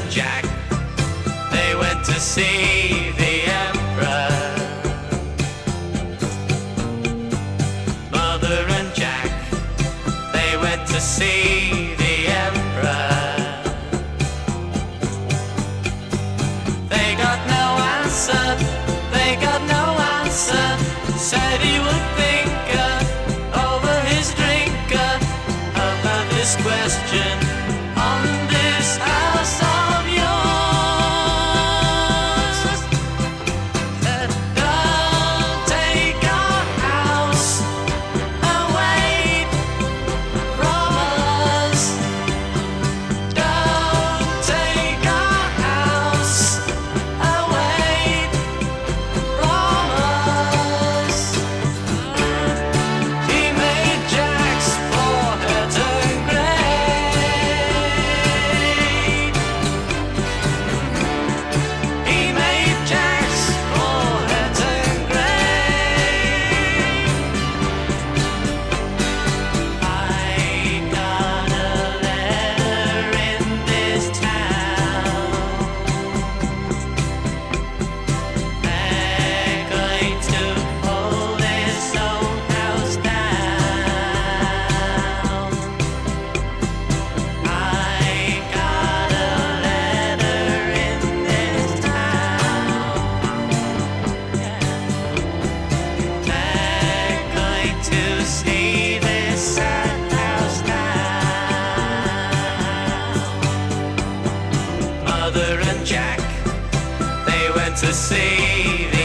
and Jack, they went to see the Emperor. Mother and Jack, they went to see the Emperor. They got no answer, they got no answer. Said he would think over his drink about this question on this house of yours. Said, don't take our house away from us. Don't take our house away from us. He made Jack's forehead turn gray. He made Jack's forehead turn gray. I got a letter in this town. They're going to pull this old house down. I got a letter in this town. They're going to see this sad house down. Mother and Jack, they went to see the